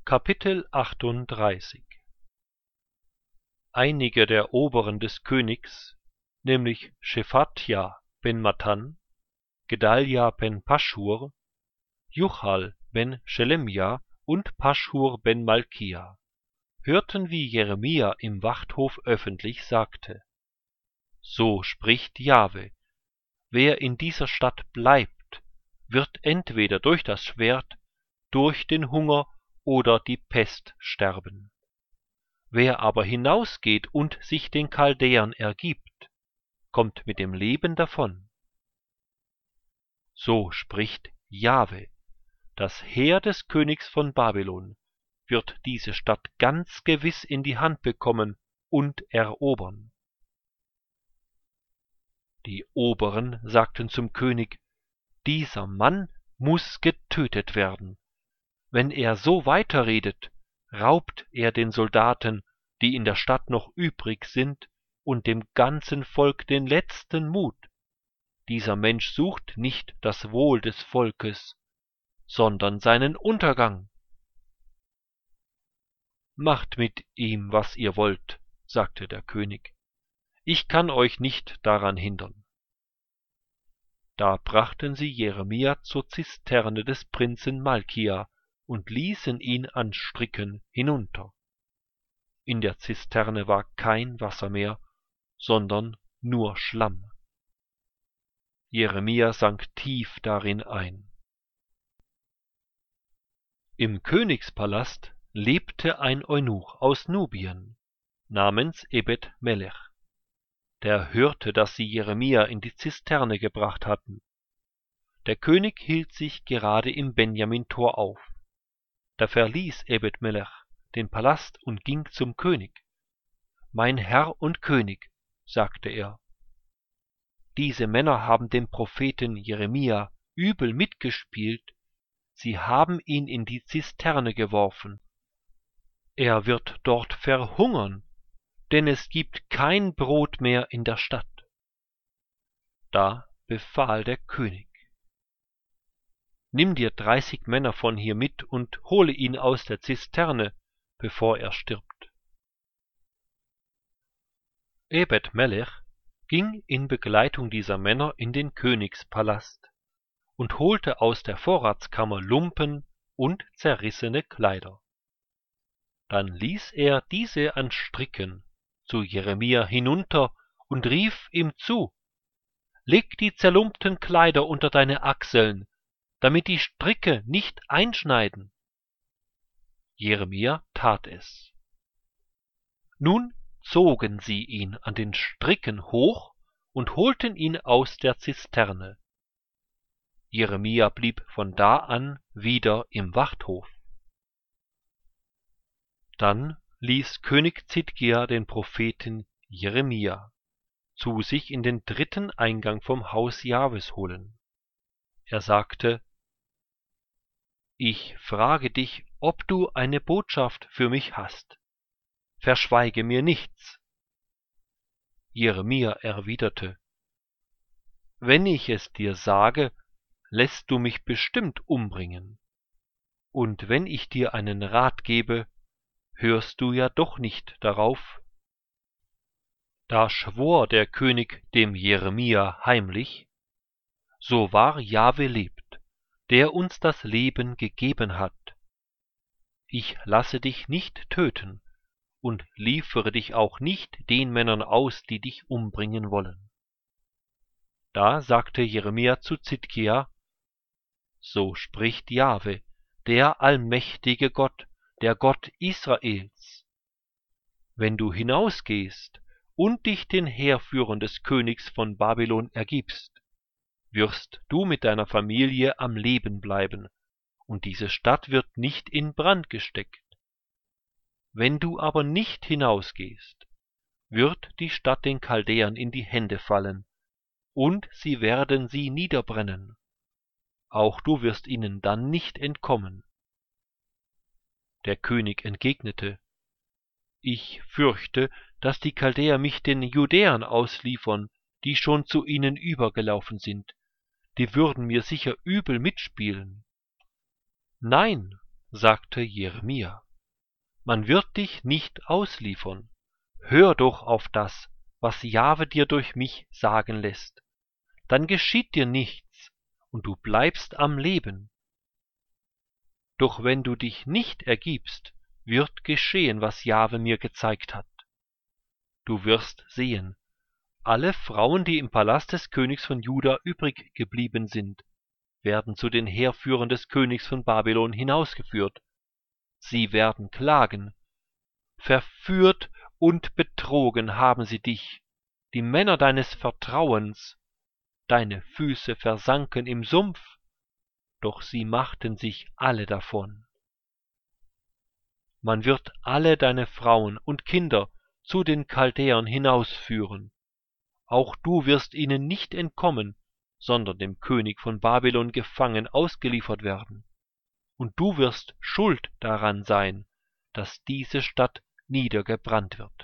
Kapitel 38. Einige der Oberen des Königs, nämlich Schephatja ben Matan, Gedalja ben Paschur, Juchal ben Schelemja und Paschur ben Malkia, hörten, wie Jeremia im Wachthof öffentlich sagte: So spricht Jahwe: Wer in dieser Stadt bleibt, wird entweder durch das Schwert, durch den Hunger oder die Pest sterben. Wer aber hinausgeht und sich den Chaldäern ergibt, kommt mit dem Leben davon. So spricht Jahwe: Das Heer des Königs von Babylon wird diese Stadt ganz gewiss in die Hand bekommen und erobern. Die Oberen sagten zum König: Dieser Mann muß getötet werden. Wenn er so weiterredet, raubt er den Soldaten, die in der Stadt noch übrig sind, und dem ganzen Volk den letzten Mut. Dieser Mensch sucht nicht das Wohl des Volkes, sondern seinen Untergang. Macht mit ihm, was ihr wollt, sagte der König. Ich kann euch nicht daran hindern. Da brachten sie Jeremia zur Zisterne des Prinzen Malkia und ließen ihn an Stricken hinunter. In der Zisterne war kein Wasser mehr, sondern nur Schlamm. Jeremia sank tief darin ein. Im Königspalast lebte ein Eunuch aus Nubien, namens Ebed Melech. Der hörte, dass sie Jeremia in die Zisterne gebracht hatten. Der König hielt sich gerade im Benjamin-Tor auf. Da verließ Ebed Melech den Palast und ging zum König. »Mein Herr und König«, sagte er, »diese Männer haben dem Propheten Jeremia übel mitgespielt, sie haben ihn in die Zisterne geworfen. Er wird dort verhungern, denn es gibt kein Brot mehr in der Stadt.« Da befahl der König: »Nimm dir 30 Männer von hier mit und hole ihn aus der Zisterne, bevor er stirbt.« Ebed Melech ging in Begleitung dieser Männer in den Königspalast und holte aus der Vorratskammer Lumpen und zerrissene Kleider. Dann ließ er diese an Stricken zu Jeremia hinunter und rief ihm zu: »Leg die zerlumpten Kleider unter deine Achseln, damit die Stricke nicht einschneiden.« Jeremia tat es. Nun zogen sie ihn an den Stricken hoch und holten ihn aus der Zisterne. Jeremia blieb von da an wieder im Wachthof. Dann ließ König Zidkia den Propheten Jeremia zu sich in den 3. Eingang vom Haus Jahwes holen. Er sagte: »Ich frage dich, ob du eine Botschaft für mich hast. Verschweige mir nichts.« Jeremia erwiderte: »Wenn ich es dir sage, lässt du mich bestimmt umbringen. Und wenn ich dir einen Rat gebe, hörst du ja doch nicht darauf.« Da schwor der König dem Jeremia heimlich: »So wahr Jahwe lebt, der uns das Leben gegeben hat: Ich lasse dich nicht töten und liefere dich auch nicht den Männern aus, die dich umbringen wollen.« Da sagte Jeremia zu Zidkia: »So spricht Jahwe, der allmächtige Gott, der Gott Israels: Wenn du hinausgehst und dich den Heerführern des Königs von Babylon ergibst, wirst du mit deiner Familie am Leben bleiben, und diese Stadt wird nicht in Brand gesteckt. Wenn du aber nicht hinausgehst, wird die Stadt den Chaldäern in die Hände fallen, und sie werden sie niederbrennen. Auch du wirst ihnen dann nicht entkommen.« Der König entgegnete: »Ich fürchte, dass die Chaldäer mich den Judäern ausliefern, die schon zu ihnen übergelaufen sind. Die würden mir sicher übel mitspielen.« »Nein«, sagte Jeremia, man wird dich nicht ausliefern. Hör doch auf das, was Jahwe dir durch mich sagen lässt. Dann geschieht dir nichts, und du bleibst am Leben. Doch wenn du dich nicht ergibst, wird geschehen, was Jahwe mir gezeigt hat. Du wirst sehen, alle Frauen, die im Palast des Königs von Juda übrig geblieben sind, werden zu den Heerführern des Königs von Babylon hinausgeführt. Sie werden klagen: Verführt und betrogen haben sie dich, die Männer deines Vertrauens. Deine Füße versanken im Sumpf, doch sie machten sich alle davon. Man wird alle deine Frauen und Kinder zu den Chaldäern hinausführen. Auch du wirst ihnen nicht entkommen, sondern dem König von Babylon gefangen ausgeliefert werden. Und du wirst schuld daran sein, dass diese Stadt niedergebrannt wird.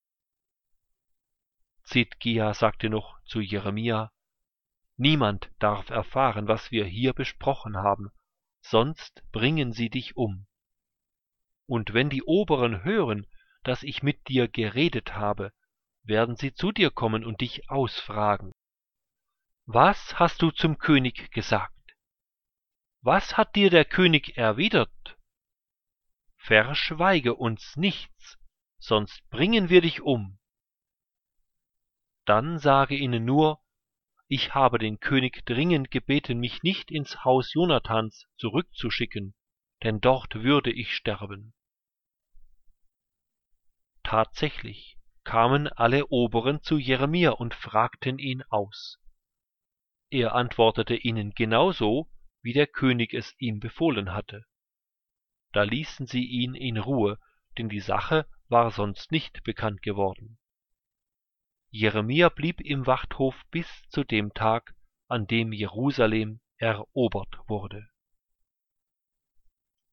Zidkia sagte noch zu Jeremia: Niemand darf erfahren, was wir hier besprochen haben, sonst bringen sie dich um. Und wenn die Oberen hören, dass ich mit dir geredet habe, werden sie zu dir kommen und dich ausfragen: Was hast du zum König gesagt? Was hat dir der König erwidert? Verschweige uns nichts, sonst bringen wir dich um. Dann sage ihnen nur: Ich habe den König dringend gebeten, mich nicht ins Haus Jonathans zurückzuschicken, denn dort würde ich sterben. Tatsächlich kamen alle Oberen zu Jeremia und fragten ihn aus. Er antwortete ihnen genauso, wie der König es ihm befohlen hatte. Da ließen sie ihn in Ruhe, denn die Sache war sonst nicht bekannt geworden. Jeremia blieb im Wachthof bis zu dem Tag, an dem Jerusalem erobert wurde.